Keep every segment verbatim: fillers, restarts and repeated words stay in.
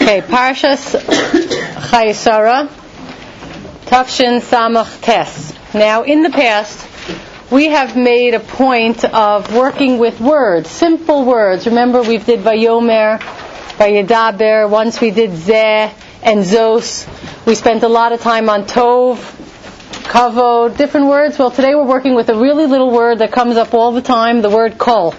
Okay, Parshas Chayesara, Tafshin Samach Tes. Now, in the past, we have made a point of working with words, simple words. Remember, we did Vayomer, Vayedaber, once we did Zeh and Zos. We spent a lot of time on Tov, Kavod, different words. Well, today we're working with a really little word that comes up all the time, the word Kol.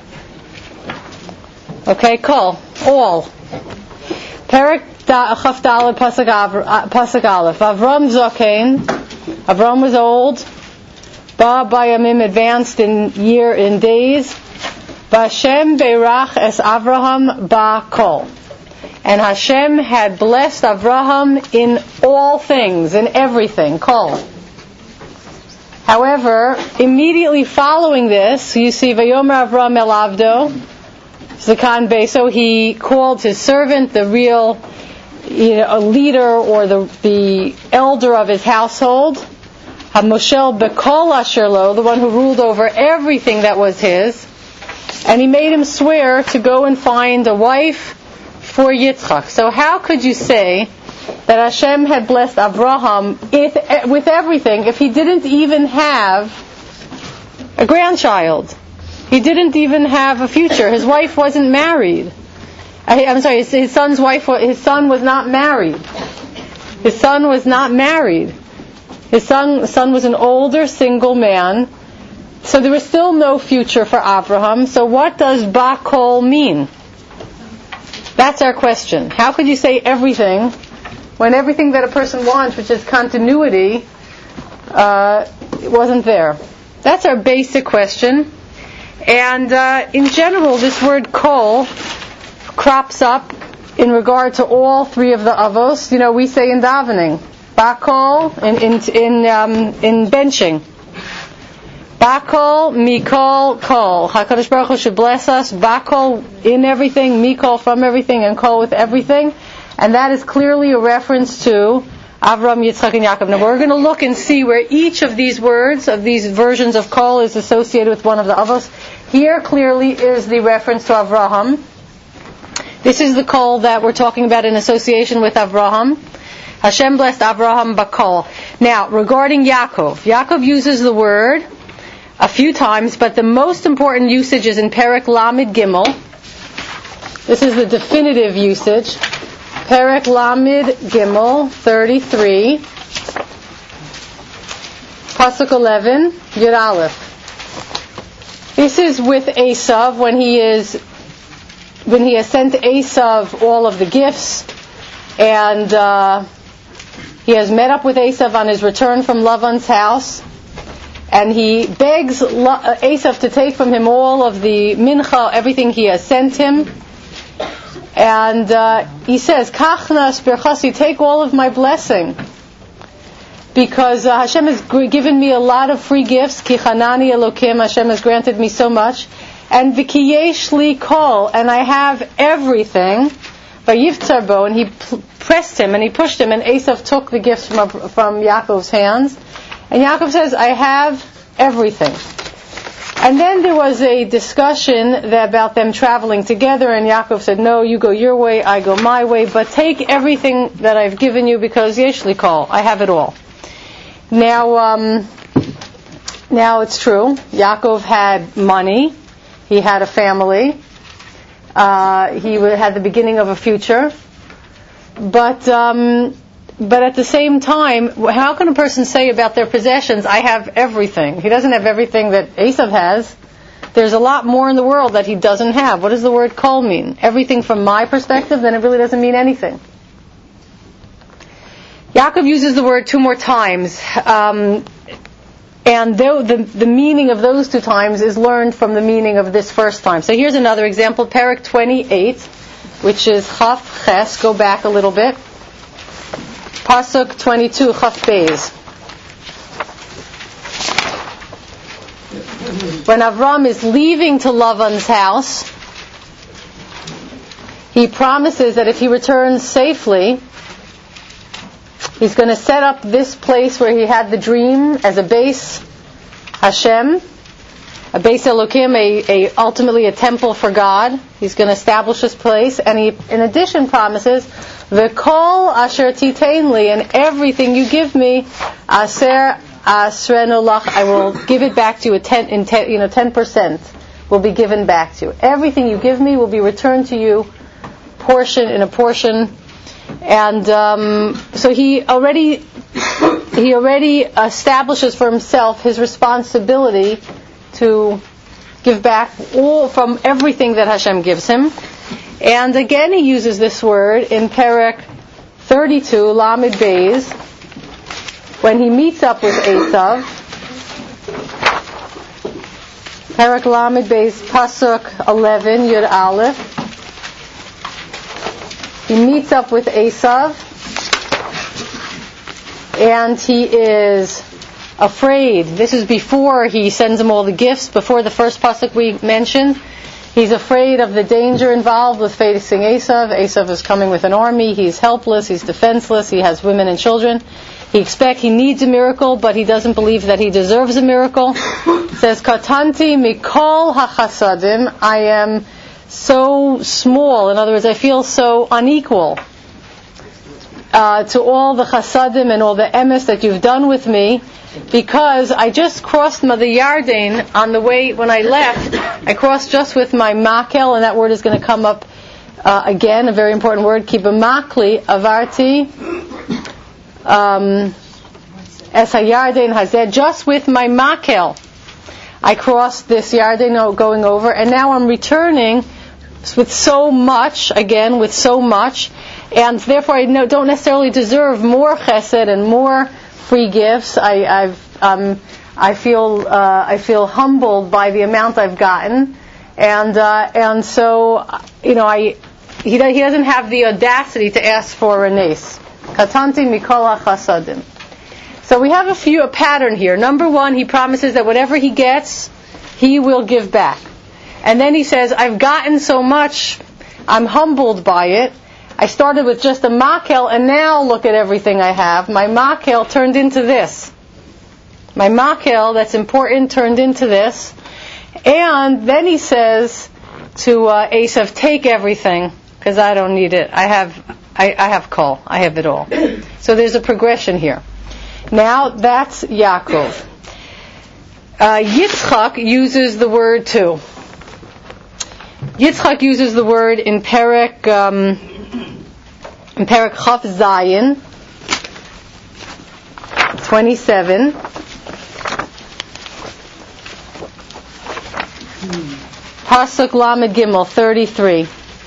Okay, Kol, all. Perek Chaf Daled Pasuk Aleph. Avram Zokein. Avram was old. Ba Bayamim advanced in year in days. Vashem Beirach es Avraham ba Kol. And Hashem had blessed Avraham in all things, in everything. Kol. However, immediately following this, you see Vayomer Avram el Avdo. Zakan Beso, he called his servant, the real, you know, a leader or the the elder of his household, HaMoshel Bekol Asher Lo, the one who ruled over everything that was his, and he made him swear to go and find a wife for Yitzchak. So how could you say that Hashem had blessed Avraham if, with everything if he didn't even have a grandchild? He didn't even have a future. His wife wasn't married. I, I'm sorry, his, his son's wife, his son was not married. His son was not married. His son, son was an older single man. So there was still no future for Avraham. So what does Bakol mean? That's our question. How could you say everything when everything that a person wants, which is continuity, uh, wasn't there? That's our basic question. And uh, in general, this word kol crops up in regard to all three of the avos. You know, we say in davening, bakol in in in, um, in benching, bakol mikol kol. Hakadosh Baruch Hu should bless us. Bakol in everything, mikol from everything, and kol with everything. And that is clearly a reference to Avram, Yitzchak, and Yaakov. Now we're going to look and see where each of these words, of these versions of kol, is associated with one of the avos. Here clearly is the reference to Avraham. This is the kol that we're talking about in association with Avraham. Hashem blessed Avraham bakol. Now, regarding Yaakov, Yaakov uses the word a few times, but the most important usage is in Perek Lamed Gimel. This is the definitive usage. Perek Lamed Gimel thirty-three, Pasuk eleven, Yud Aleph. This is with Esav when he is when he has sent Esav all of the gifts, and uh, he has met up with Esav on his return from Lavan's house, and he begs Esav to take from him all of the mincha, everything he has sent him. And uh, he says, Kachnas berchasi, take all of my blessing. Because uh, Hashem has given me a lot of free gifts. Ki chanani Elokim, Hashem has granted me so much. And v'kiyesh li kol, and I have everything. Vayivtzar bo, and he p- pressed him and he pushed him, and Esav took the gifts from from Yaakov's hands. And Yaakov says, I have everything. And then there was a discussion that about them traveling together, and Yaakov said, no, you go your way, I go my way, but take everything that I've given you because yesh li kol, I have it all. Now, um, now it's true. Yaakov had money. He had a family. Uh, he had the beginning of a future. But, um, but at the same time, how can a person say about their possessions, I have everything? He doesn't have everything that Esav has. There's a lot more in the world that he doesn't have. What does the word kol mean? Everything from my perspective, then it really doesn't mean anything. Yaakov uses the word two more times, um, and the, the, the meaning of those two times is learned from the meaning of this first time. So here's another example, Perek twenty-eight, which is Chaf Ches, go back a little bit. Pasuk twenty-two, Chaf Beis. When Avram is leaving to Lavan's house, he promises that if he returns safely, he's going to set up this place where he had the dream as a base, Hashem, a Beis Elokim, a, a ultimately a temple for God. He's going to establish this place, and he, in addition, promises, "V'kol asher titein li," and everything you give me, aser asrenu lach, I will give it back to you. At ten, in ten, you know, ten percent will be given back to you. Everything you give me will be returned to you, portion in a portion. And um, so he already he already establishes for himself his responsibility to give back all from everything that Hashem gives him. And again, he uses this word in Perek thirty-two, Lamed Beis, when he meets up with Esav. Perek Lamed Beis, Pasuk eleven, Yud Aleph. He meets up with Esav, and he is afraid. This is before he sends him all the gifts, before the first pasuk we mentioned. He's afraid of the danger involved with facing Esav. Esav is coming with an army. He's helpless. He's defenseless. He has women and children. He expects, he needs a miracle, but he doesn't believe that he deserves a miracle. It says, Katanti mikol hachasadim, I am so small. In other words, I feel so unequal uh, to all the chasadim and all the emes that you've done with me, because I just crossed the Yarden on the way when I left. I crossed just with my makel, and that word is going to come up uh, again, a very important word. Kibamakli avarti um, es hayarden hazeh, just with my makel. I crossed this Yarden going over, and now I'm returning with so much, again, with so much, and therefore I don't necessarily deserve more chesed and more free gifts. I, I've, um, I feel, uh, I feel humbled by the amount I've gotten, and uh, and so, you know, I, he, he doesn't have the audacity to ask for a nes. Katanti mikol hachasadim. So we have a few, a pattern here. Number one, he promises that whatever he gets, he will give back. And then he says, I've gotten so much, I'm humbled by it. I started with just a makel, and now look at everything I have. My makel turned into this. My makel, that's important, turned into this. And then he says to uh, Esav, take everything, because I don't need it. I have, I, I have kol. I have it all. So there's a progression here. Now, that's Yaakov. Uh, Yitzchak uses the word too. Yitzchak uses the word in Perek, um, in Perek Chaf Zayin, twenty-seven. Pasuk Lamed Gimel, thirty-three.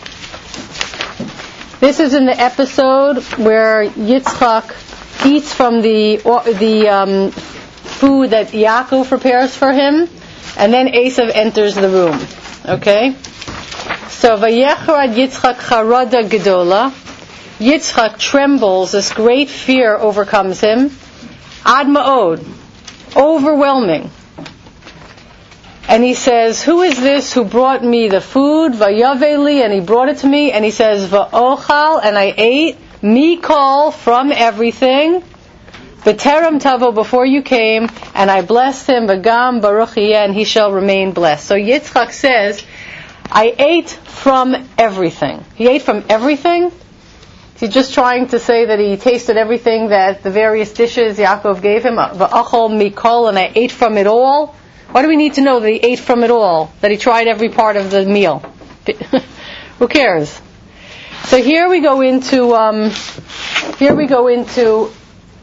This is in the episode where Yitzchak eats from the the um, food that Yaakov prepares for him, and then Esav enters the room. Okay? So, Vayechrad Yitzchak charada gedola. Yitzchak trembles, this great fear overcomes him. Ad ma'od, overwhelming. And he says, who is this who brought me the food? Vayaveli, and he brought it to me, and he says, Va'ochal, and I ate, mikol, from everything. V'terem tavo, before you came, and I blessed him, v'gam baruch yeh, and he shall remain blessed. So Yitzchak says, I ate from everything. He ate from everything? He's just trying to say that he tasted everything that the various dishes Yaakov gave him, v'achol mikol, and I ate from it all. Why do we need to know that he ate from it all? That he tried every part of the meal? Who cares? So here we go into um, here we go into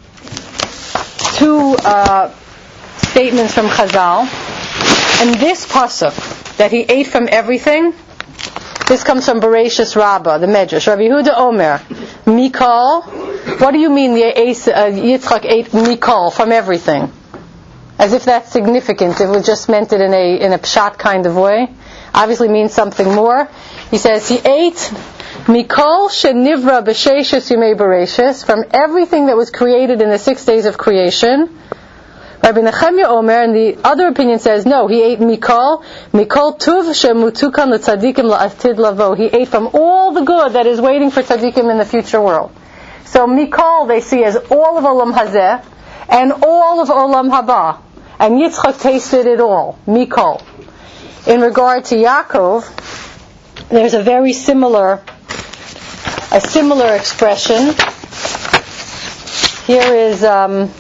two uh, statements from Chazal, and this pasuk that he ate from everything. This comes from Bereshis Rabbah, the Medrash. Rabbi Yehuda Omer, Mikol. What do you mean the uh, Yitzchak ate Mikol, from everything? As if that's significant. If we just meant it in a in a pshat kind of way, obviously means something more. He says he ate Mikol shenivra b'sheishes yimei Bereshis, from everything that was created in the six days of creation. Rabbi Nechemia Omer, and the other opinion says, no, he ate Mikol, Mikol Tuv shemutukan l'tzadikim la'atid lavo. He ate from all the good that is waiting for tzadikim in the future world. So Mikol they see as all of Olam Hazeh, and all of Olam Haba. And Yitzchak tasted it all, Mikol. in regard to Yaakov, there's a very similar, a similar expression. Here is, um,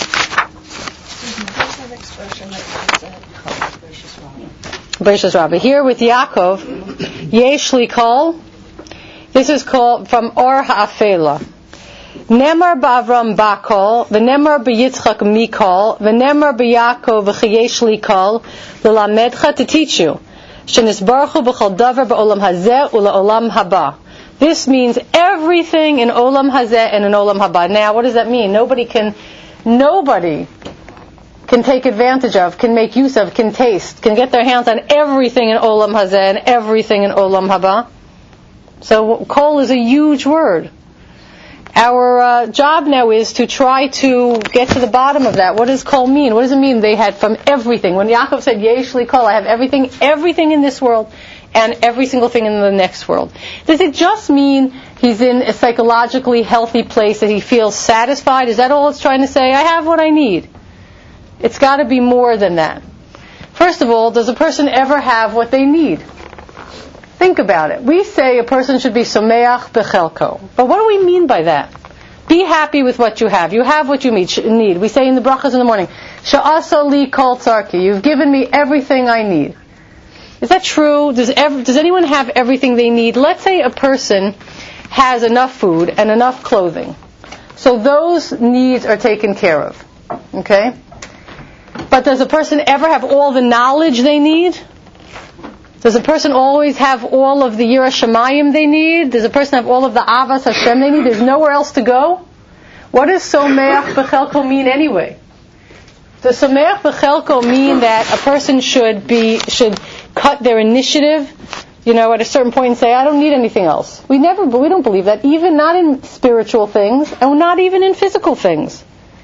Bereishis Rabbah. Here with Yaakov, Yesh li kol. This is called from Or Ha'afela. Nemar ba'Avram ba'kol, v'nemar b'Yitzchak mikol, v'nemar b'Yaakov v'chayesh li kol, l'lamedcha, to teach you. Shenisbaruchu b'chol davar ba'olam hazeh u'la'olam haba. This means everything in olam hazeh and in olam haba. Now, what does that mean? Nobody can, nobody can take advantage of, can make use of, can taste, can get their hands on everything in olam hazeh and everything in olam haba. So, kol is a huge word. Our uh, job now is to try to get to the bottom of that. What does kol mean? What does it mean they had from everything? When Yaakov said, Yesh li kol, I have everything, everything in this world, and every single thing in the next world. Does it just mean he's in a psychologically healthy place, that he feels satisfied? Is that all it's trying to say? I have what I need. It's got to be more than that. First of all, does a person ever have what they need? Think about it. We say a person should be someach bechelko. But what do we mean by that? Be happy with what you have. You have what you need. We say in the brachas in the morning, Sha'asa li kol tzarki. You've given me everything I need. Is that true? Does, ever, does anyone have everything they need? Let's say a person has enough food and enough clothing. So those needs are taken care of. Okay? But does a person ever have all the knowledge they need? Does a person always have all of the Yira Shamayim they need? Does a person have all of the Avas Hashem they need? There's nowhere else to go? What does Someach B'chelko mean anyway? Does Someach B'chelko mean that a person should be, should cut their initiative, you know, at a certain point and say, I don't need anything else? We never, we don't believe that, even not in spiritual things, and not even in physical things.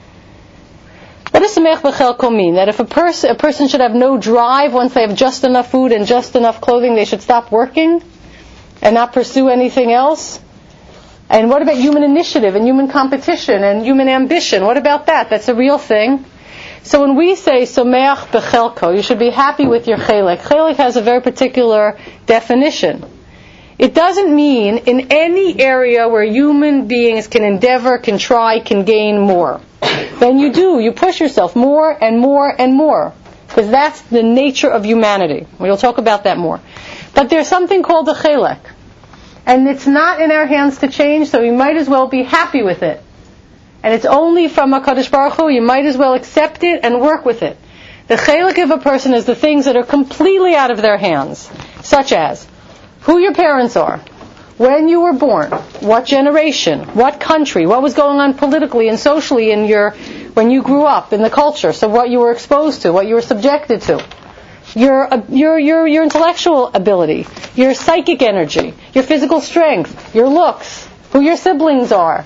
What does Someach B'chelko mean? That if a person a person should have no drive once they have just enough food and just enough clothing, they should stop working and not pursue anything else? And what about human initiative and human competition and human ambition? What about that? That's a real thing. So when we say Someach B'chelko, you should be happy with your chelek. Chelek has a very particular definition. It doesn't mean in any area where human beings can endeavor, can try, can gain more. Then you do. You push yourself more and more and more. Because that's the nature of humanity. We'll talk about that more. But there's something called a chelek. And it's not in our hands to change, so we might as well be happy with it. And it's only from HaKadosh Baruch Hu, you might as well accept it and work with it. The chelek of a person is the things that are completely out of their hands. Such as who your parents are, when you were born, what generation, what country, what was going on politically and socially in your, when you grew up in the culture, so what you were exposed to, what you were subjected to, your, your, your, your intellectual ability, your psychic energy, your physical strength, your looks, who your siblings are.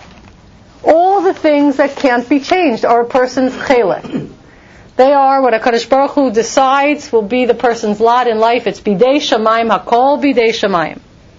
All the things that can't be changed are a person's chelek. They are what HaKadosh Baruch Hu decides will be the person's lot in life. It's bidei shamayim, hakol bidei shamayim.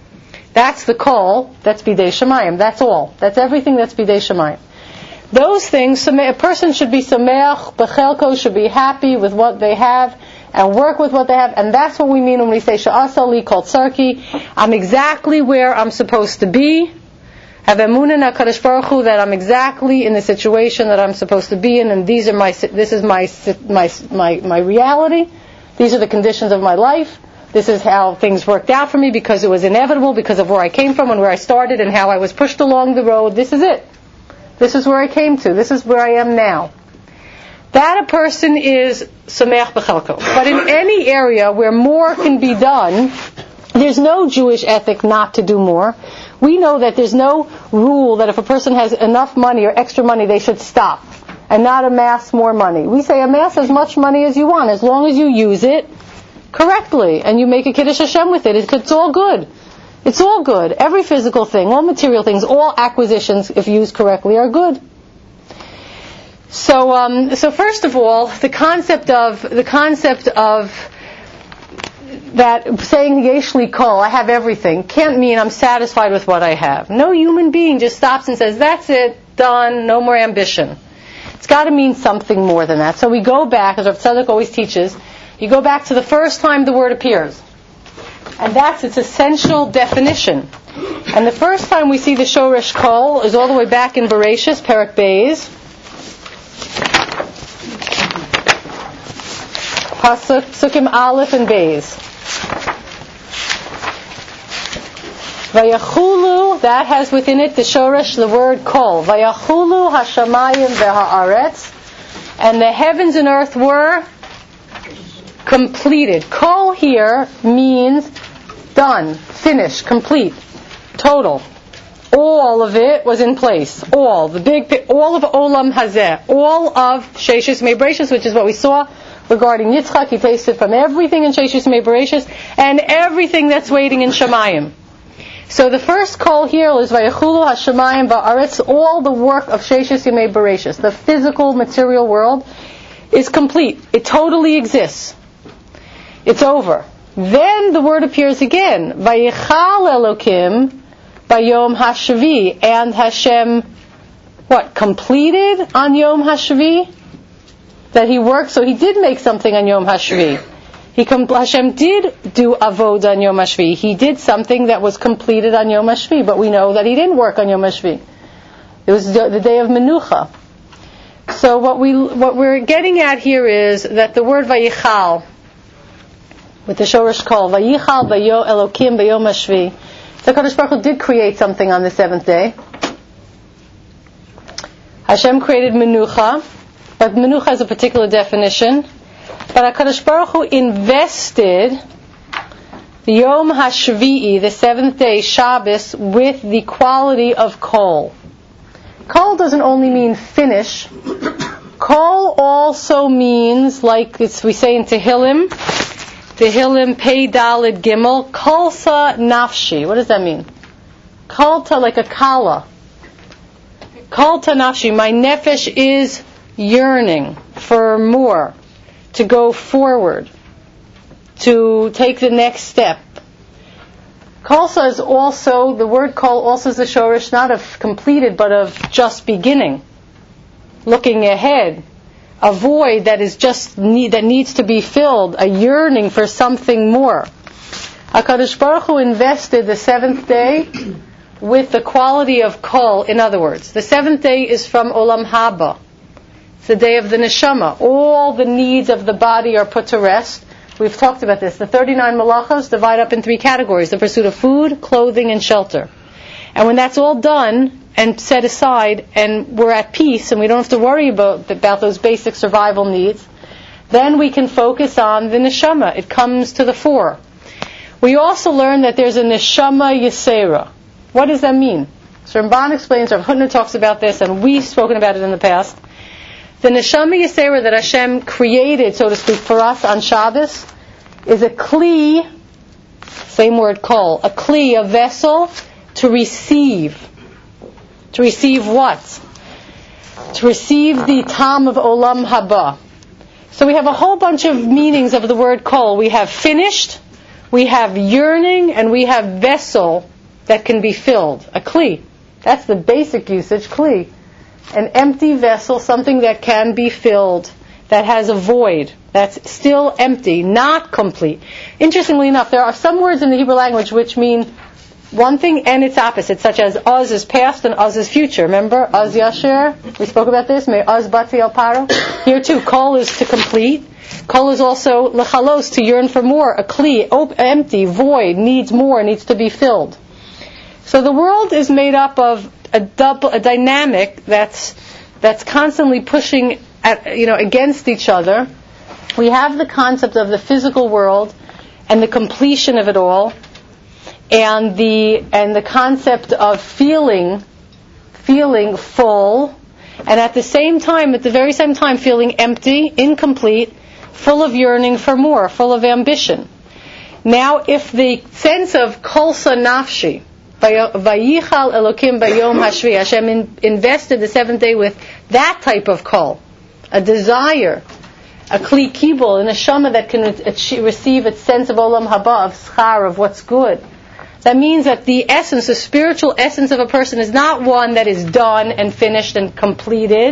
That's the kol, that's bidei shamayim. That's all. That's everything that's bidei shamayim. Those things, a person should be sameach, b'chelko, should be happy with what they have and work with what they have. And that's what we mean when we say sha'asa li kol tzarki. I'm exactly where I'm supposed to be. Have emunah in HaKadosh Baruch Hu that I'm exactly in the situation that I'm supposed to be in, and these are my, this is my, my, my, my reality. These are the conditions of my life. This is how things worked out for me because it was inevitable, because of where I came from and where I started and how I was pushed along the road. This is it. This is where I came to. This is where I am now. That a person is Someach B'chelko. But in any area where more can be done, there's no Jewish ethic not to do more. We know that there's no rule that if a person has enough money or extra money, they should stop and not amass more money. We say amass as much money as you want, as long as you use it correctly and you make a Kiddush Hashem with it. It's, it's all good. It's all good. Every physical thing, all material things, all acquisitions, if used correctly, are good. So, um, so first of all, the concept of the concept of that saying Yesh li kol, I have everything, can't mean I'm satisfied with what I have. No human being just stops and says, that's it, done, no more ambition. It's got to mean something more than that. So we go back, as Rav Tzadok always teaches, You go back to the first time the word appears. And that's its essential definition. And the first time we see the Shoresh Kol is all the way back in Bereshis, Perek Beis. Pasuk, Psukim Aleph and Beis. Vayachulu, that has within it the Shoresh, the word Kol. Vayachulu hashamayim v'ha'aretz. And the heavens and earth were completed. Kol here means done, finished, complete, total. All of it was in place. All. The big, all of Olam Hazeh. All of Sheshis Mei Bereshis, which is what we saw regarding Yitzchak. He tasted from everything in Sheshis Mei Bereshis and everything that's waiting in Shemayim. So the first call here is Vayachulu Hashemayim Ba'aretz. All the work of Sheshis Mei Bereshis, the physical, material world, is complete. It totally exists. It's over. Then the word appears again. Vayichal Elokim Bayom Hashvi. And Hashem, what, completed on Yom Hashvi? That he worked, so he did make something on Yom Hashvi. He com- Hashem did do avod on Yom Hashvi. He did something that was completed on Yom Hashvi, but we know that he didn't work on Yom Hashvi. It was the, the day of Menucha. So what we what we're getting at here is that the word Vayichal, with the Shoresh Kol, Vayichal Bayo Elokim Bayom Hashvi, the Kadosh Baruch Hu did create something on the seventh day. Hashem created Menucha, but Menucha has a particular definition. But HaKadosh Baruch Hu invested the Yom HaShvi'i, the seventh day, Shabbos, with the quality of Kol. Kol doesn't only mean finish. Kol also means, like it's, we say in Tehillim, Tehillim Pei Daled Gimel, Kolsa Nafshi. What does that mean? Kolta, like a kala. Kolta Nafshi. My nefesh is yearning for more, to go forward, to take the next step. Kolsa is also, the word kol also is the shorish not of completed, but of just beginning, looking ahead, a void that is just need, that needs to be filled, a yearning for something more. HaKadosh Baruch Hu invested the seventh day with the quality of kol. In other words, the seventh day is from Olam Haba. It's the day of the neshama. All the needs of the body are put to rest. We've talked about this. The thirty-nine malachos divide up in three categories: the pursuit of food, clothing, and shelter. And when that's all done and set aside, and we're at peace, and we don't have to worry about, about those basic survival needs, then we can focus on the neshama. It comes to the fore. We also learn that there's a neshama yisera. What does that mean? So Ramban explains, Rav Hutner talks about this, and we've spoken about it in the past. The neshama yisera that Hashem created, so to speak, for us on Shabbos is a kli, same word kol, a kli, a vessel to receive. To receive what? To receive the tam of Olam Haba. So we have a whole bunch of meanings of the word kol. We have finished, we have yearning, and we have vessel that can be filled. A kli. That's the basic usage, kli. An empty vessel, something that can be filled, that has a void, that's still empty, not complete. Interestingly enough, there are some words in the Hebrew language which mean one thing and its opposite, such as uz is past and uz is future. Remember, uz yasher? We spoke about this. May uz batzi al paro. Here too, kol is to complete. Kol is also lechalos, to yearn for more. A kli, op- empty, void, needs more, needs to be filled. So the world is made up of a double, a dynamic that's that's constantly pushing at, you know, against each other. We have the concept of the physical world and the completion of it all, and the and the concept of feeling feeling full, and at the same time, at the very same time, feeling empty, incomplete, full of yearning for more, full of ambition. Now, if the sense of kolsa nafshi, Vayichal Elokim Bayom Hashvi, Hashem in, invested the seventh day with that type of kol, a desire, a kli kibul, a neshama that can re- receive its sense of olam haba, of schar, of what's good. That means that the essence, the spiritual essence of a person is not one that is done and finished and completed,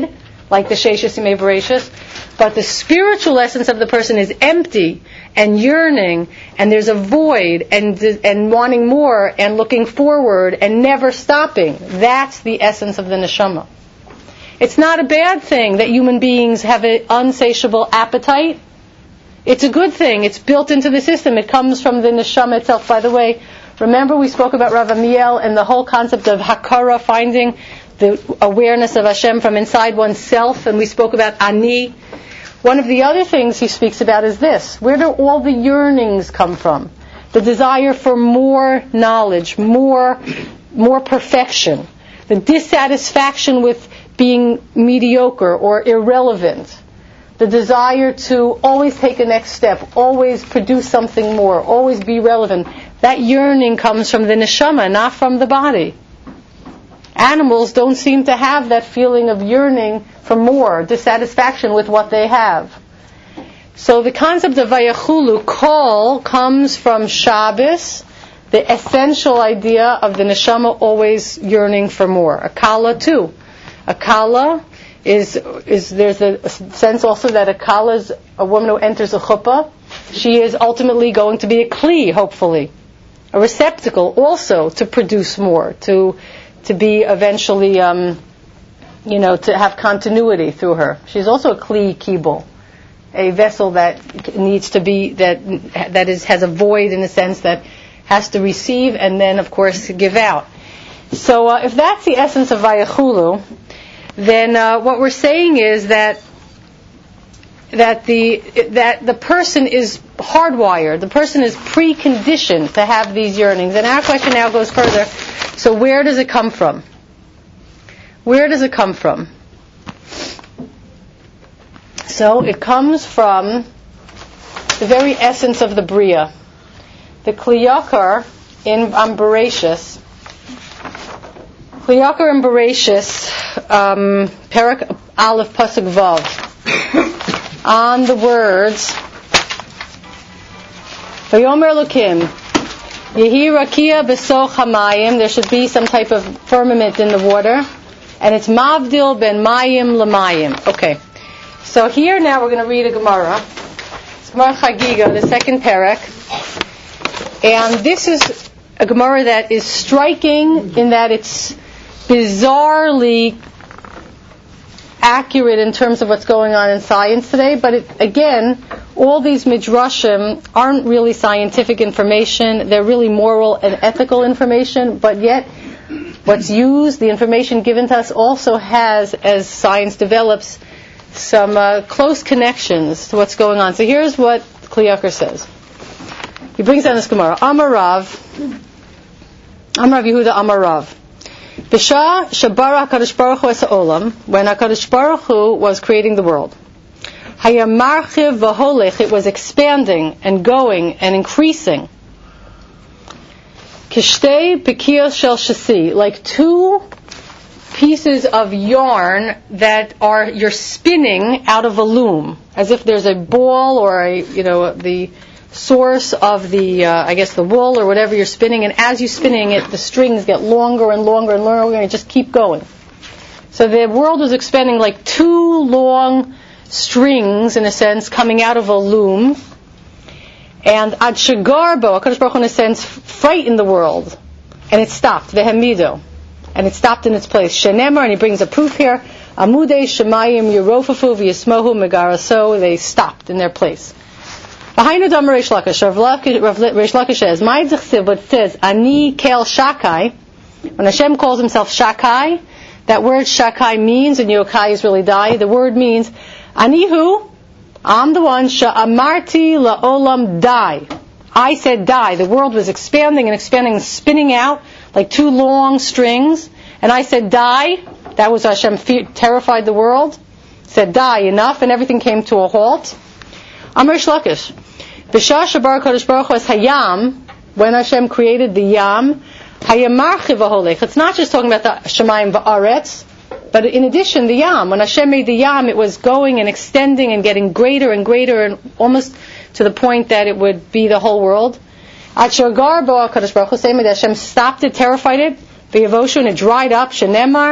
like the Sheishas Yimei Bereshis. But the spiritual essence of the person is empty and yearning, and there's a void, and and wanting more, and looking forward, and never stopping. That's the essence of the neshama. It's not a bad thing that human beings have an unsatiable appetite. It's a good thing. It's built into the system. It comes from the neshama itself. By the way, remember we spoke about Rav Amiel and the whole concept of hakara, finding the awareness of Hashem from inside oneself, and we spoke about ani. One of the other things he speaks about is this: where do all the yearnings come from? The desire for more knowledge, more, more perfection, the dissatisfaction with being mediocre or irrelevant, the desire to always take a next step, always produce something more, always be relevant. That yearning comes from the neshama, not from the body. Animals don't seem to have that feeling of yearning for more, dissatisfaction with what they have. So the concept of Vayachulu, kol, comes from Shabbos, the essential idea of the neshama always yearning for more. A kala too. A kala is, is there's a sense also that a kala is a woman who enters a chuppah. She is ultimately going to be a kli, hopefully. A receptacle also to produce more, to to be eventually, um, you know, to have continuity through her. She's also a kli kibul, a vessel that needs to be, that that is has a void in the sense that has to receive and then, of course, give out. So uh, if that's the essence of Vayachulu, then uh, what we're saying is that that the that the person is hardwired, the person is preconditioned to have these yearnings. And our question now goes further. So where does it come from? Where does it come from? So it comes from the very essence of the Bria. The Kli Yakar in um, Bereshis, Kli Yakar in Bereshis, um, Perak Aleph Pasuk Vav, on the words Vayomer Elokim Yehi Rakia Besoch Hamayim. There should be some type of firmament in the water, and it's Mavdil Ben Mayim Lamayim. Okay, so here now we're going to read a Gemara. It's Gemara Chagiga, the second Perek, and this is a Gemara that is striking in that it's bizarrely accurate in terms of what's going on in science today, but it, again, all these midrashim aren't really scientific information. They're really moral and ethical information, but yet what's used, the information given to us, also has, as science develops, some uh, close connections to what's going on. So here's what Kli Yakar says. He brings down this Gemara. Amarav, Amarav Yehuda Amarav. B'shah shabara HaKadosh Baruch Hu es ha'olam, when HaKadosh Baruch Hu was creating the world, hayamarchiv v'holech, it was expanding and going and increasing. Kishtei pekiyos shel shasi, like two pieces of yarn that are you're spinning out of a loom, as if there's a ball or a you know the source of the, uh, I guess the wool or whatever you're spinning, and as you're spinning it, the strings get longer and longer and longer, and just keep going. So the world was expanding like two long strings, in a sense, coming out of a loom, and Ad Shagarbo, HaKadosh Baruch Hu, in a sense, frightened the world, and it stopped, Vehemido, and it stopped in its place. Shenemar, and he brings a proof here, Amudei Shemayim Yerofafu V'Yismohu Megara, so they stopped in their place. Behind the Dam Reish Lakish, Reish Lakish says, "My Zechsiv," but it says, "Ani Kel Shakai." When Hashem calls Himself Shakai, that word Shakai means, and Yokai is really die. The word means, "Anihu," I'm the one. Sha'amarti la'olam die. I said die. The world was expanding and expanding and spinning out like two long strings, and I said die. That was Hashem fear, terrified the world. Said die, enough, and everything came to a halt. Amar Shlakish. B'shah shabar Kadosh Baruch Hu es hayam, when Hashem created the yam, hayamarchiv v'holech. It's not just talking about the Shemayim v'aretz, but in addition, the yam. When Hashem made the yam, it was going and extending and getting greater and greater, and almost to the point that it would be the whole world. Atshagar bo Kadosh Baruch Hu, same way that Hashem stopped it, terrified it, v'yavoshu, and it dried up. Shenemar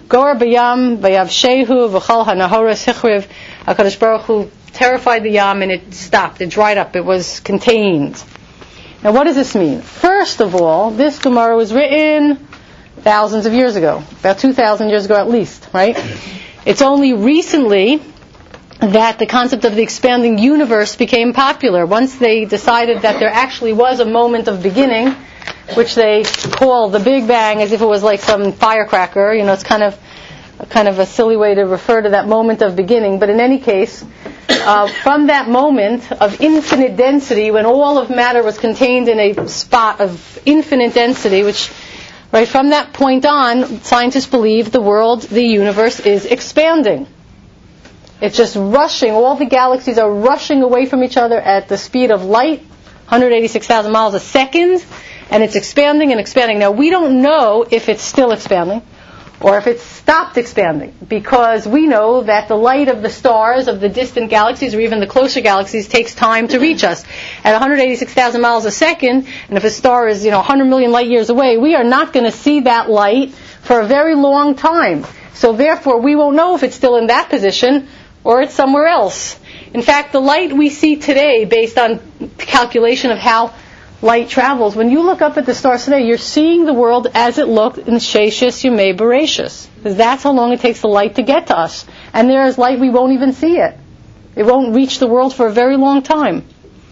Goar bayam vayavshehu v'chol hanahoros hichriv. HaKadosh Baruch Hu terrified the yam and it stopped. It dried up. It was contained. Now, what does this mean? First of all, this Gemara was written thousands of years ago, about two thousand years ago at least, right? It's only recently that the concept of the expanding universe became popular. Once they decided that there actually was a moment of beginning, which they call the Big Bang, as if it was like some firecracker. You know, it's kind of kind of a silly way to refer to that moment of beginning. But in any case, uh, from that moment of infinite density, when all of matter was contained in a spot of infinite density, which, right, from that point on, scientists believe the world, the universe, is expanding. It's just rushing. All the galaxies are rushing away from each other at the speed of light, one hundred eighty-six thousand miles a second, and it's expanding and expanding. Now, we don't know if it's still expanding or if it's stopped expanding, because we know that the light of the stars of the distant galaxies or even the closer galaxies takes time to reach us. At one hundred eighty-six thousand miles a second, and if a star is, you know, one hundred million light years away, we are not going to see that light for a very long time. So therefore, we won't know if it's still in that position or it's somewhere else. In fact, the light we see today, based on calculation of how light travels, when you look up at the stars today, you're seeing the world as it looked in Sheshis Yemei Bereshis. Because that's how long it takes the light to get to us. And there is light, we won't even see it. It won't reach the world for a very long time.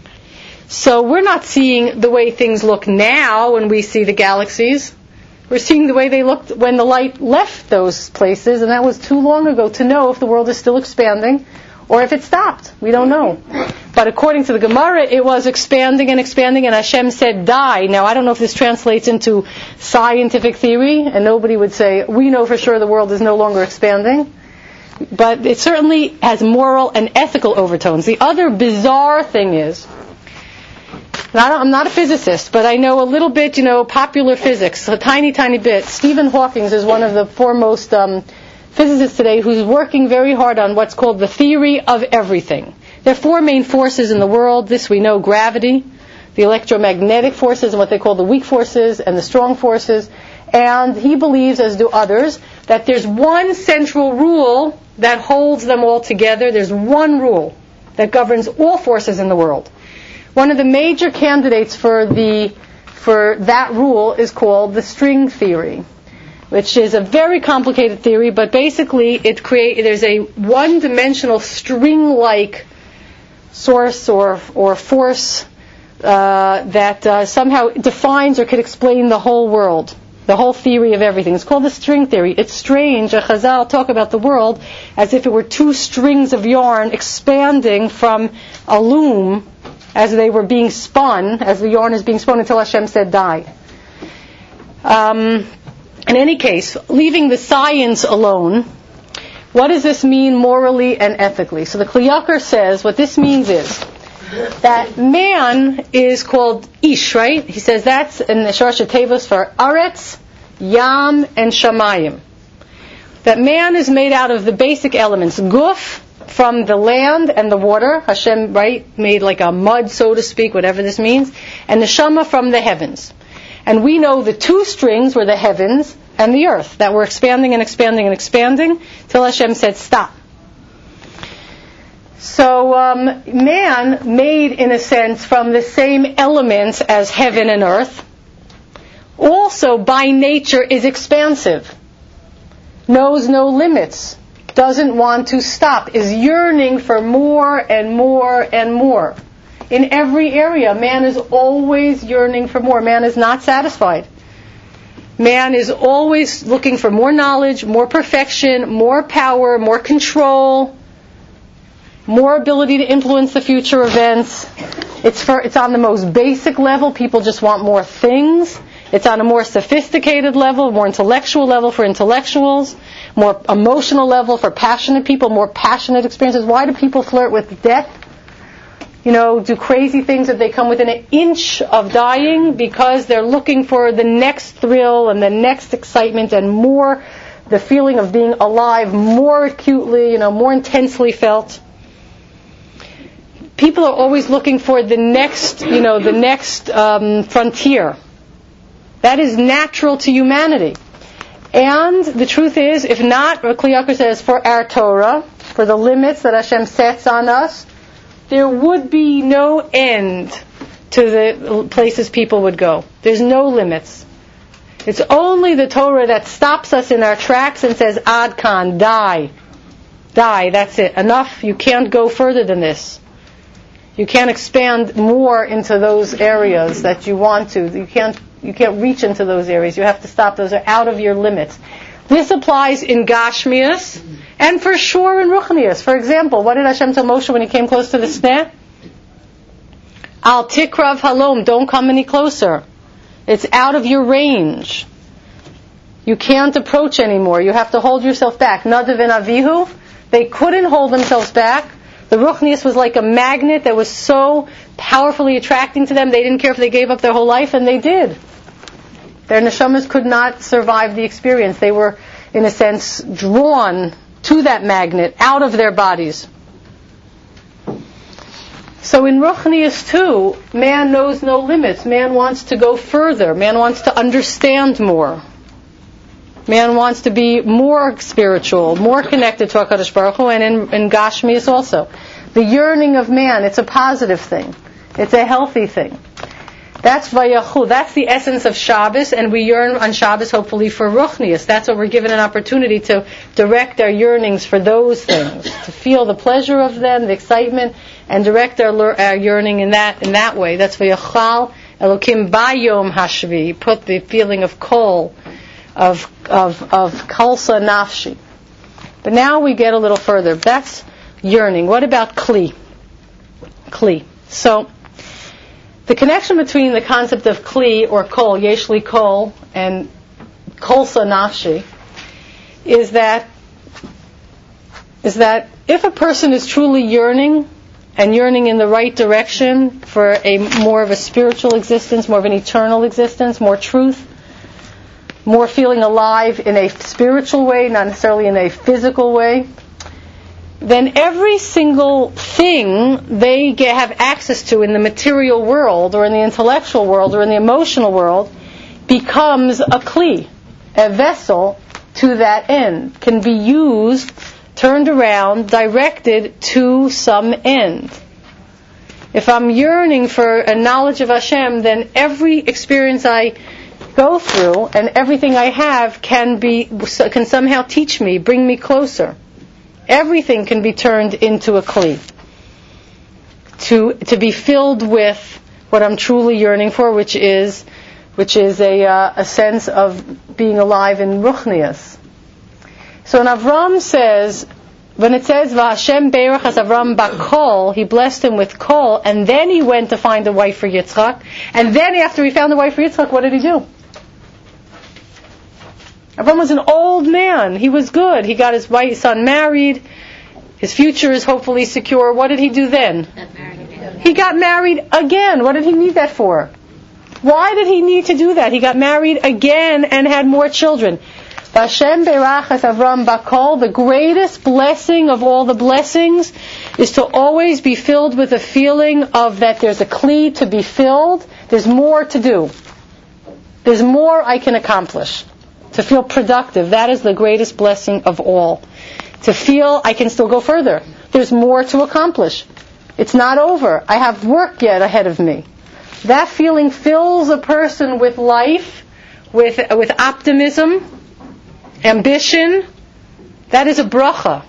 So we're not seeing the way things look now when we see the galaxies. We're seeing the way they looked when the light left those places, and that was too long ago to know if the world is still expanding or if it stopped. We don't know. But according to the Gemara, it was expanding and expanding, and Hashem said, die. Now, I don't know if this translates into scientific theory, and nobody would say, we know for sure the world is no longer expanding. But it certainly has moral and ethical overtones. The other bizarre thing is, I'm not a physicist, but I know a little bit, you know, popular physics, a tiny, tiny bit. Stephen Hawking is one of the foremost um, physicists today who's working very hard on what's called the theory of everything. There are four main forces in the world. This we know: gravity, the electromagnetic forces, and what they call the weak forces, and the strong forces. And he believes, as do others, that there's one central rule that holds them all together. There's one rule that governs all forces in the world. One of the major candidates for the for that rule is called the string theory, which is a very complicated theory, but basically it create there's a one-dimensional string-like source or or force uh, that uh, somehow defines or could explain the whole world, the whole theory of everything. It's called the string theory. It's strange. Chazal talk about the world as if it were two strings of yarn expanding from a loom as they were being spun, as the yarn is being spun until Hashem said die. Um, in any case, leaving the science alone, what does this mean morally and ethically? So the Kli Yakar says what this means is that man is called Ish, right? He says that's in the Sharash Tevos for Aretz, Yam, and Shamayim. That man is made out of the basic elements, Guf, from the land and the water. Hashem, right, made like a mud, so to speak, whatever this means. And Neshama from the heavens. And we know the two strings were the heavens and the earth that were expanding and expanding and expanding till Hashem said stop. So um, man, made in a sense from the same elements as heaven and earth, also by nature is expansive, knows no limits, doesn't want to stop, is yearning for more and more and more. In every area, man is always yearning for more. Man is not satisfied. Man is always looking for more knowledge, more perfection, more power, more control, more ability to influence the future events. It's for, it's on the most basic level. People just want more things. It's on a more sophisticated level, more intellectual level for intellectuals, more emotional level for passionate people, more passionate experiences. Why do people flirt with death? You know, do crazy things if they come within an inch of dying? Because they're looking for the next thrill and the next excitement and more, the feeling of being alive more acutely, you know, more intensely felt. People are always looking for the next, you know, the next um, frontier. That is natural to humanity. And the truth is, if not, Kli Yakar says, for our Torah, for the limits that Hashem sets on us, there would be no end to the places people would go. There's no limits. It's only the Torah that stops us in our tracks and says, Ad Kan, die. Die, that's it. Enough, you can't go further than this. You can't expand more into those areas that you want to. You can't you can't reach into those areas. You have to stop. Those are out of your limits. This applies in Gashmias and for sure in Ruchnias. For example, what did Hashem tell Moshe when he came close to the sneh? Al tikrav halom, don't come any closer. It's out of your range. You can't approach anymore. You have to hold yourself back. Nadav and Avihu, they couldn't hold themselves back. The Ruchnius was like a magnet that was so powerfully attracting to them, they didn't care if they gave up their whole life, and they did. Their neshamas could not survive the experience. They were, in a sense, drawn to that magnet, out of their bodies. So in Ruchnius too, man knows no limits. Man wants to go further. Man wants to understand more. Man wants to be more spiritual, more connected to HaKadosh Baruch Hu, and in, in Gashmias also. The yearning of man, it's a positive thing. It's a healthy thing. That's Vayachu. That's the essence of Shabbos, and we yearn on Shabbos hopefully for Ruchnius. That's what we're given an opportunity to direct our yearnings for those things, to feel the pleasure of them, the excitement, and direct our, our yearning in that in that way. That's Vayachal Elokim Bayom Hashvi. Put the feeling of kol, of of of kalsa nafshi. But now we get a little further. That's yearning. What about kli? Kli. So the connection between the concept of kli or kol, yeshli kol, and kalsa nafshi is that is that if a person is truly yearning and yearning in the right direction for a more of a spiritual existence, more of an eternal existence, more truth, more feeling alive in a spiritual way, not necessarily in a physical way, then every single thing they get, have access to in the material world or in the intellectual world or in the emotional world becomes a kli, a vessel to that end, can be used, turned around, directed to some end. If I'm yearning for a knowledge of Hashem, then every experience I go through and everything I have can be can somehow teach me, bring me closer. Everything can be turned into a kli, to to be filled with what I'm truly yearning for, which is which is a uh, a sense of being alive in Ruchnias. So when Avram says, when it says V'Hashem Beirach as Avram Bakol, he blessed him with kol, and then he went to find a wife for Yitzchak, and then after he found a wife for Yitzchak, what did he do? Avram was an old man. He was good. He got his wife, son married. His future is hopefully secure. What did he do then? Got married again. He got married again. What did he need that for? Why did he need to do that? He got married again and had more children. Vashem Berach es Avram Bakol, the greatest blessing of all the blessings is to always be filled with a feeling of that there's a kli to be filled. There's more to do. There's more I can accomplish. To feel productive, that is the greatest blessing of all. To feel I can still go further. There's more to accomplish. It's not over. I have work yet ahead of me. That feeling fills a person with life, with with optimism, ambition. That is a bracha.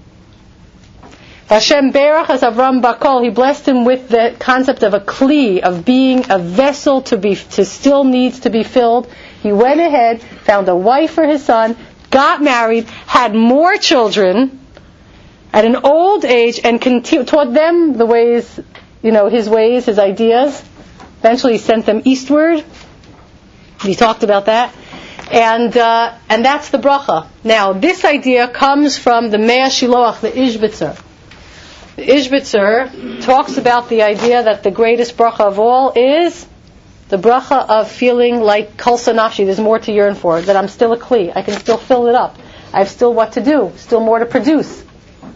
Hashem Berach as Avram Bakol, he blessed him with the concept of a kli, of being a vessel to be to still needs to be filled. He went ahead, found a wife for his son, got married, had more children at an old age, and continu- taught them the ways, you know, his ways, his ideas. Eventually he sent them eastward. We talked about that. And uh, and that's the bracha. Now, this idea comes from the Mea Shiloach, the Ishbitzer. The Ishbitzer talks about the idea that the greatest bracha of all is the bracha of feeling like kalsa nafshi, there's more to yearn for, that I'm still a kli, I can still fill it up, I have still what to do, still more to produce.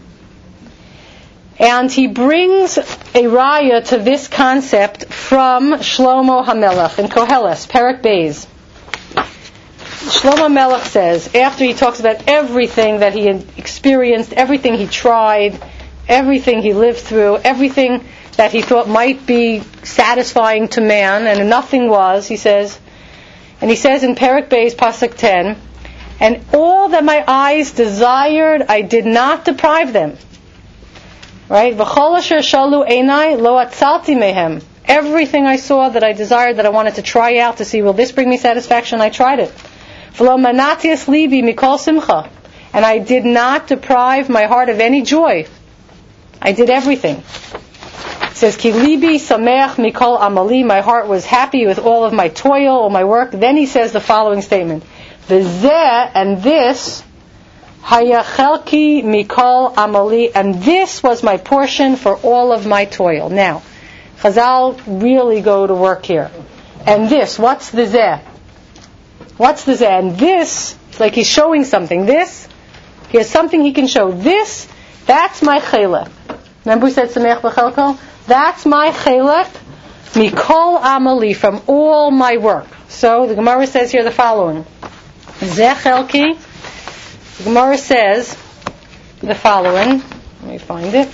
And he brings a raya to this concept from Shlomo HaMelech in Koheles, Perek Beis. Shlomo Melech says, after he talks about everything that he had experienced, everything he tried, everything he lived through, everything that he thought might be satisfying to man, and nothing was, he says, and he says in Perek Beis, Pasuk ten, and all that my eyes desired, I did not deprive them. Right? V'chol asher shalu einai lo atzalti mehem. Everything I saw that I desired, that I wanted to try out to see, will this bring me satisfaction? I tried it. V'lo manatias libi mikol simcha. And I did not deprive my heart of any joy. I did everything. It says, Ki libi sameach mikol amali. My heart was happy with all of my toil, all my work. Then he says the following statement. V'zeh, and this, hayachelki mikol amali, and this was my portion for all of my toil. Now, Chazal really go to work here. And this, what's the zeh? What's the zeh? And this, it's like he's showing something. This, he has something he can show. This, that's my chelek. Remember we said Sameach b'chelko? That's my chelek, mikol amali, from all my work. So the Gemara says here the following. Zeh chelki. The Gemara says the following. Let me find it.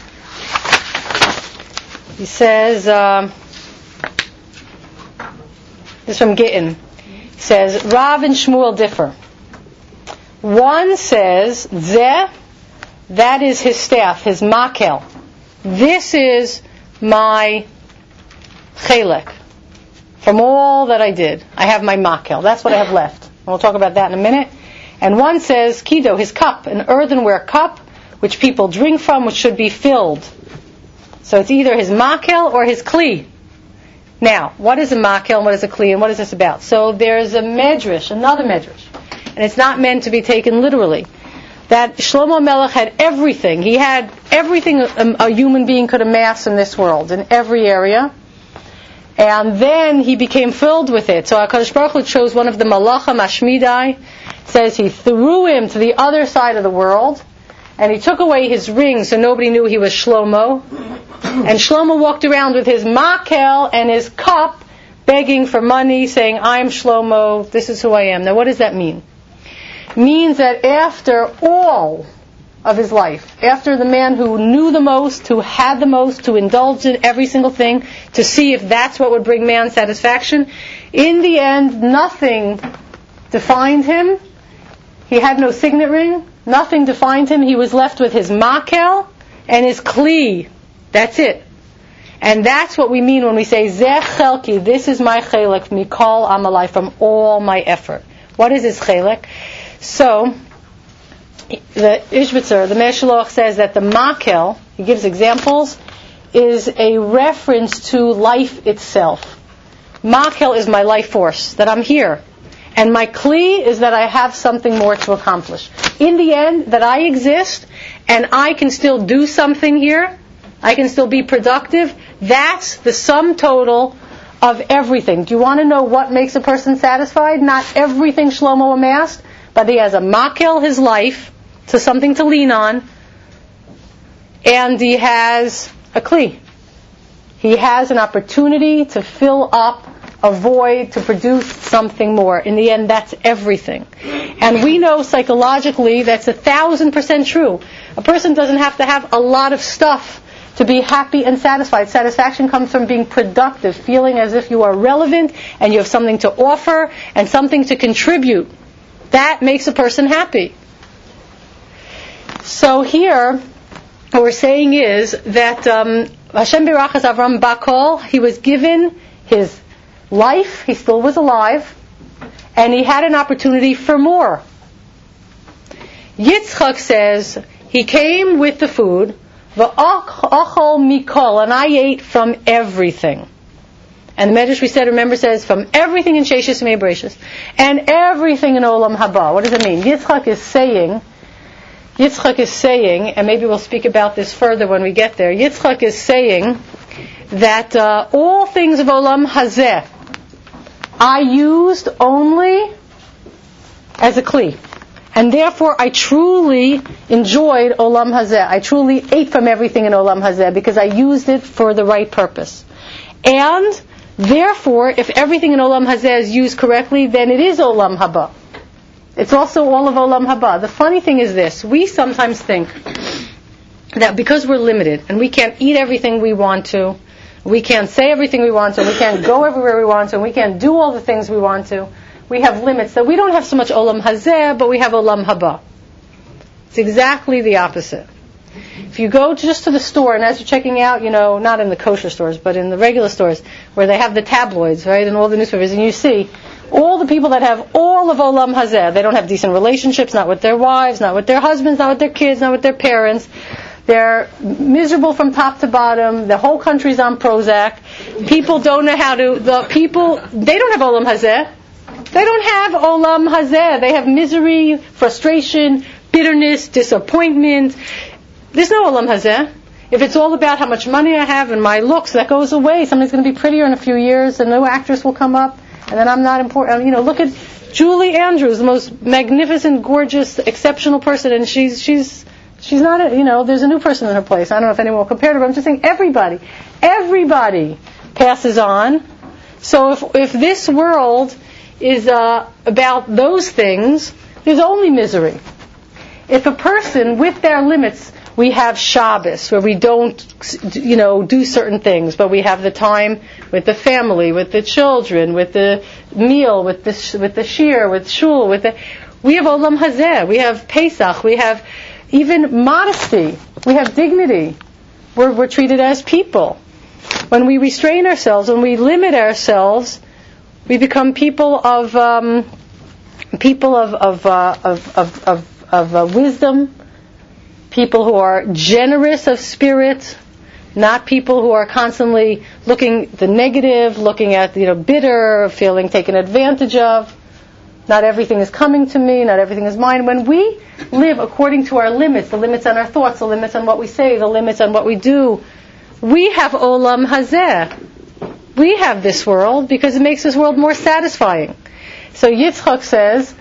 He says, um, this is from Gittin. He says, Rav and Shmuel differ. One says, Zeh, that is his staff, his makel. This is my chelek. From all that I did, I have my makel. That's what I have left. And we'll talk about that in a minute. And one says, Kido, his cup, an earthenware cup, which people drink from, which should be filled. So it's either his makel or his kli. Now, what is a makel and what is a kli, and what is this about? So there's a medrash, another medrash, and it's not meant to be taken literally, that Shlomo Melech had everything. He had everything a, a human being could amass in this world, in every area. And then he became filled with it. So HaKadosh Baruch Hu chose one of the Malachim Ashmidai, says he threw him to the other side of the world, and he took away his ring so nobody knew he was Shlomo. And Shlomo walked around with his makel and his cup, begging for money, saying, I'm Shlomo, this is who I am. Now what does that mean? It means that after all of his life, after the man who knew the most, who had the most, who indulged in every single thing, to see if that's what would bring man satisfaction, in the end, nothing defined him. He had no signet ring. Nothing defined him. He was left with his makel and his kli. That's it. And that's what we mean when we say, Zeh chelki, this is my chelek, mikol amalai, from all my effort. What is his chelek? So, the Ishbitzer, the Meshaloch, says that the makel, he gives examples, is a reference to life itself. Makel is my life force, that I'm here. And my kli is that I have something more to accomplish. In the end, that I exist, and I can still do something here, I can still be productive, that's the sum total of everything. Do you want to know what makes a person satisfied? Not everything Shlomo amassed, but he has a makel, his life, so something to lean on, and he has a kli. He has an opportunity to fill up a void, to produce something more. In the end, that's everything. And we know psychologically that's a thousand percent true. A person doesn't have to have a lot of stuff to be happy and satisfied. Satisfaction comes from being productive, feeling as if you are relevant and you have something to offer and something to contribute. That makes a person happy. So here, what we're saying is that um, Hashem Birachas Avram Bakol, he was given his life, he still was alive, and he had an opportunity for more. Yitzchak says, he came with the food, v'achol mikol, and I ate from everything. And the Medrash we said, remember, says, from everything in Sheshis Mei Bereshis, and everything in Olam Haba. What does it mean? Yitzchak is saying, Yitzchak is saying, and maybe we'll speak about this further when we get there, Yitzchak is saying that uh, all things of Olam Hazeh, I used only as a kli. And therefore I truly enjoyed Olam Hazeh. I truly ate from everything in Olam Hazeh because I used it for the right purpose. And Therefore, if everything in Olam Hazeh is used correctly, then it is Olam Haba. It's also all of Olam Haba. The funny thing is this: we sometimes think that because we're limited and we can't eat everything we want to, we can't say everything we want to, we can't go everywhere we want to, and we can't do all the things we want to, we have limits, that we don't have so much Olam Hazeh, but we have Olam Haba. It's exactly the opposite. If you go just to the store, and as you're checking out, you know, not in the kosher stores, but in the regular stores, where they have the tabloids, right, and all the newspapers, and you see all the people that have all of Olam Hazeh, they don't have decent relationships, not with their wives, not with their husbands, not with their kids, not with their parents. They're miserable from top to bottom. The whole country's on Prozac. People don't know how to, the people, they don't have Olam Hazeh. They don't have Olam Hazeh. They have misery, frustration, bitterness, disappointment. There's no Olam Hazeh. If it's all about how much money I have and my looks, that goes away. Somebody's going to be prettier in a few years, a new actress will come up, and then I'm not important. You know, look at Julie Andrews, the most magnificent, gorgeous, exceptional person, and she's she's she's not. A, you know, there's a new person in her place. I don't know if anyone will compare to her, but I'm just saying everybody, everybody passes on. So if if this world is uh, about those things, there's only misery. If a person with their limits, we have Shabbos, where we don't, you know, do certain things, but we have the time with the family, with the children, with the meal, with the with the shir, with shul, with the. We have Olam Hazeh, we have Pesach, we have even modesty, we have dignity. We're we're treated as people. When we restrain ourselves, when we limit ourselves, we become people of um, people of of uh, of of of, of uh, wisdom. People who are generous of spirit, not people who are constantly looking the negative, looking at, you know, bitter, feeling taken advantage of. Not everything is coming to me, not everything is mine. When we live according to our limits, the limits on our thoughts, the limits on what we say, the limits on what we do, we have Olam Hazeh. We have this world because it makes this world more satisfying. So Yitzchak says,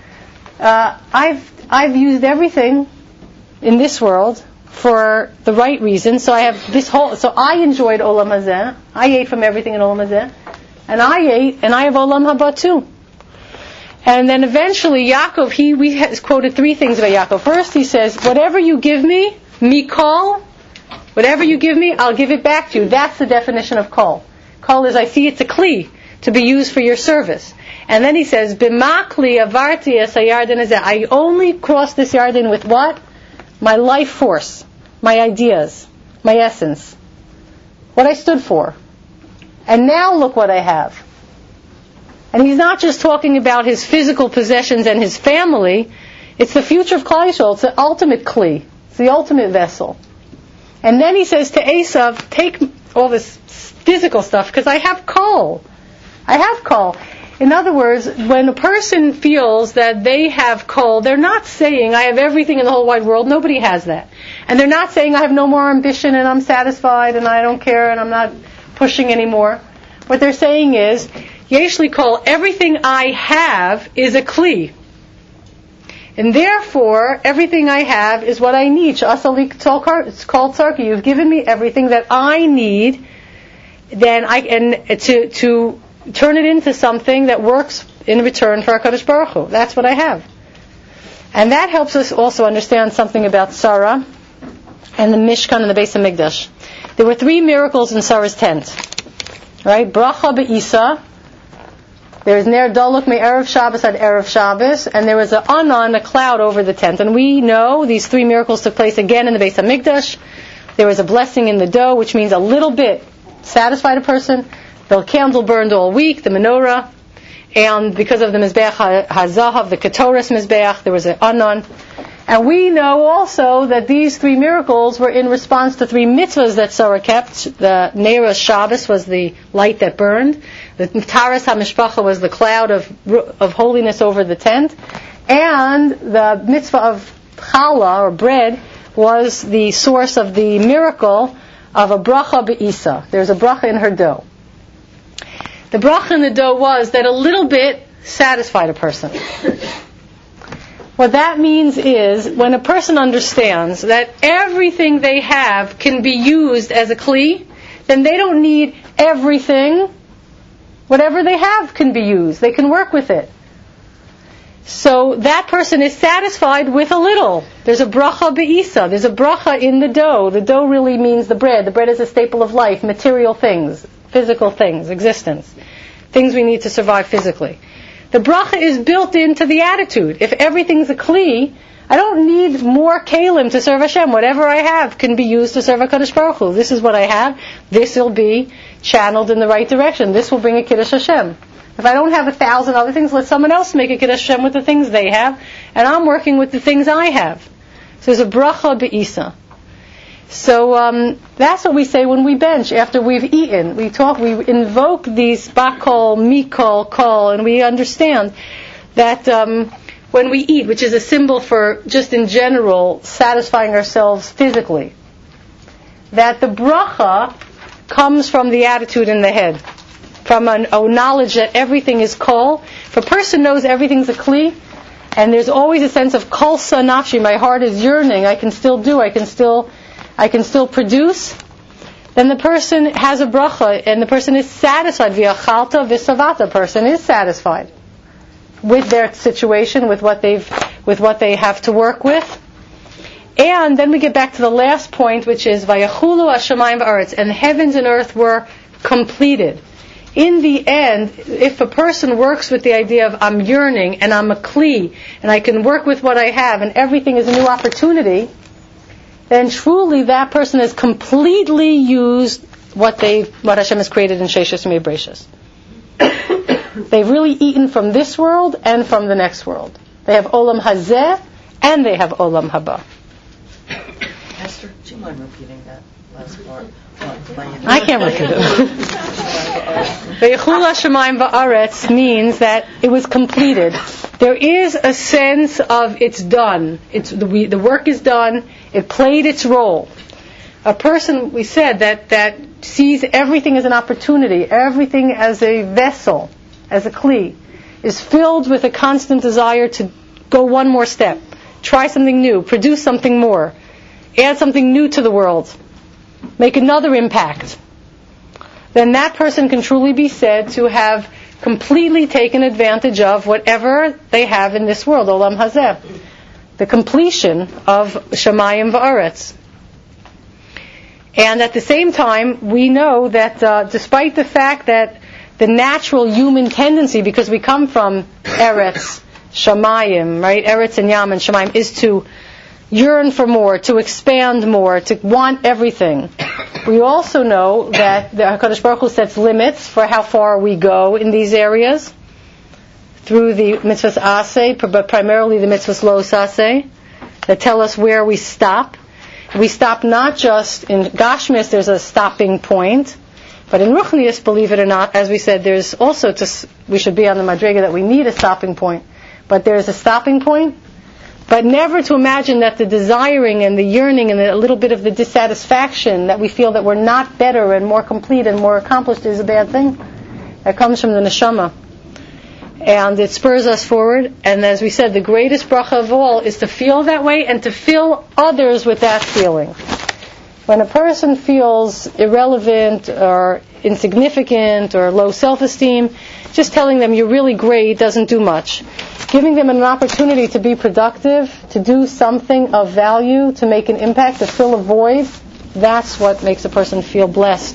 uh, I've I've used everything in this world for the right reason. So I have this whole, so I enjoyed Olam Hazeh. I ate from everything in Olam Hazeh. And I ate, and I have Olam Haba too. And then eventually Yaakov, he, we has quoted three things about Yaakov. First he says, whatever you give me, mikol, whatever you give me, I'll give it back to you. That's the definition of kol. Kol is, I see it's a kli, to be used for your service. And then he says, b'makli avarti es hayarden hazeh. I only cross this yarden with what? My life force, my ideas, my essence, what I stood for. And now look what I have. And he's not just talking about his physical possessions and his family. It's the future of Klal Yisrael. It's the ultimate kli. It's the ultimate vessel. And then he says to Esav, take all this physical stuff because I have kol. I have kol. In other words, when a person feels that they have kol, they're not saying, I have everything in the whole wide world. Nobody has that. And they're not saying, I have no more ambition and I'm satisfied and I don't care and I'm not pushing anymore. What they're saying is, Yesh li kol, everything I have is a kli. And therefore, everything I have is what I need. It's called tzarki. You've given me everything that I need, then I and to to turn it into something that works in return for HaKadosh Baruch Hu. That's what I have. And that helps us also understand something about Sarah and the Mishkan and the Beis HaMikdash. There were three miracles in Sarah's tent. Right? Bracha be'isa. There was Ner Daluk me Erev Shabbos at Erev Shabbos. And there was an anan, a cloud over the tent. And we know these three miracles took place again in the Beis HaMikdash. There was a blessing in the dough, which means a little bit satisfied a person. The candle burned all week, the menorah, and because of the Mizbeach HaZahav, the Ketoras Mizbeach, there was an anan. And we know also that these three miracles were in response to three mitzvahs that Sarah kept. The Neira Shabbos was the light that burned. The Taras HaMishpacha was the cloud of of holiness over the tent. And the mitzvah of challah, or bread, was the source of the miracle of a bracha be'isa. There's a bracha in her dough. The bracha in the dough was that a little bit satisfied a person. What that means is, when a person understands that everything they have can be used as a kli, then they don't need everything Whatever they have can be used. They can work with it. So that person is satisfied with a little. There's a bracha be'isa. There's a bracha in the dough. The dough really means the bread. The bread is a staple of life, material things, physical things, existence, things we need to survive physically. The bracha is built into the attitude. If everything's a kli, I don't need more kalim to serve Hashem. Whatever I have can be used to serve HaKadosh Baruch Hu. This is what I have. This will be channeled in the right direction. This will bring a Kiddush Hashem. If I don't have a thousand other things, let someone else make a Kiddush Hashem with the things they have, and I'm working with the things I have. So there's a bracha be'isa. So um, that's what we say when we bench after we've eaten. We talk, we invoke these bakol, mikol, kol, and we understand that um, when we eat, which is a symbol for just in general satisfying ourselves physically, that the bracha comes from the attitude in the head, from a, a knowledge that everything is kol. If a person knows everything's a kli, and there's always a sense of kol sa nafshi, my heart is yearning, I can still do, I can still, I can still produce, then the person has a bracha, and the person is satisfied. V'achalta v'savata, person is satisfied with their situation, with what they've, with what they have to work with. And then we get back to the last point, which is vayachulu hashamayim v'aretz, and heavens and earth were completed. In the end, if a person works with the idea of I'm yearning and I'm a kli and I can work with what I have and everything is a new opportunity, then truly that person has completely used what they what Hashem has created in Sheshis Me'Breshis. They've really eaten from this world and from the next world. They have Olam Hazeh and they have Olam Haba. Esther, do you mind repeating that last part? I can't repeat it. V'yechul hashamayim va'aretz means that it was completed. There is a sense of it's done. It's the, we, the work is done. It played its role. A person, we said, that, that sees everything as an opportunity, everything as a vessel, as a kli, is filled with a constant desire to go one more step, try something new, produce something more, add something new to the world, make another impact, then that person can truly be said to have completely taken advantage of whatever they have in this world, Olam Hazeh, the completion of Shamayim V'aretz. And at the same time, we know that uh, despite the fact that the natural human tendency, because we come from Eretz, Shamayim, right? Eretz and Yam and Shamayim, is to yearn for more, to expand more, to want everything. We also know that the HaKadosh Baruch Hu sets limits for how far we go in these areas through the mitzvahs aseh, but primarily the mitzvahs lo aseh, that tell us where we stop. We stop not just in Gashmis, there's a stopping point, but in Ruchnius, believe it or not, as we said, there's also, to, we should be on the Madrega that we need a stopping point, but there's a stopping point. But never to imagine that the desiring and the yearning and a little bit of the dissatisfaction that we feel that we're not better and more complete and more accomplished is a bad thing. That comes from the neshama. And it spurs us forward. And as we said, the greatest bracha of all is to feel that way and to fill others with that feeling. When a person feels irrelevant or insignificant or low self-esteem, just telling them you're really great doesn't do much. Giving them an opportunity to be productive, to do something of value, to make an impact, to fill a void, that's what makes a person feel blessed.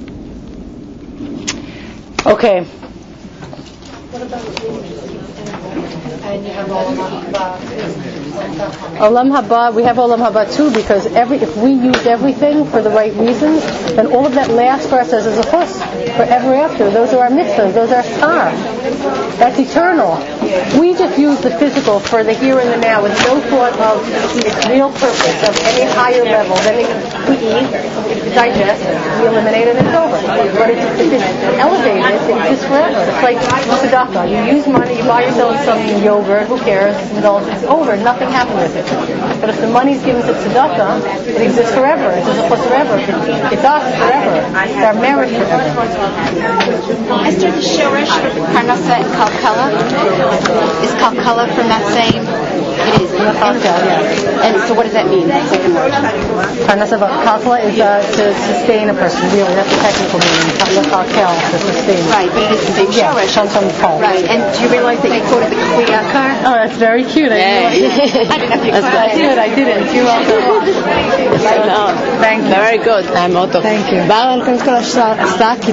Okay. What about and you have Olam Haba. Olam Haba, we have Olam Haba too, because every if we use everything for the right reasons, then all of that lasts for us as a chus, forever after. Those are our mitzvahs, those are star. That's eternal. We just use the physical for the here and the now with no thought of its real purpose, of any higher level. Then it, we eat, it digests, we eliminate it, and it's over. But it's, if it's elevated, it exists forever. It's like tzedakah. You use money, you buy yourself some yogurt, who cares? It's over. Nothing nothing happened with it. But if the money's given to tzedakah, it exists forever. It exists forever. It's us forever. It's our merit forever. Esther, the Shoresh for Parnasa and Kalkala? Is Kalkala from that same? It is. Kalkala, yeah. And so what does that mean? Parnasa Kalkala is uh, to sustain a person, really. That's the technical meaning. Kalkala, to sustain. Right, but it is the same Yeah, Shoresh. comes from Kol. Right, and do you realize that you quoted the Kriyakar? Oh, that's very cute. I, I didn't know if you I quoted did, I didn't. You're welcome. No, Thank you. very good. I'm Otto. Thank you. Baal al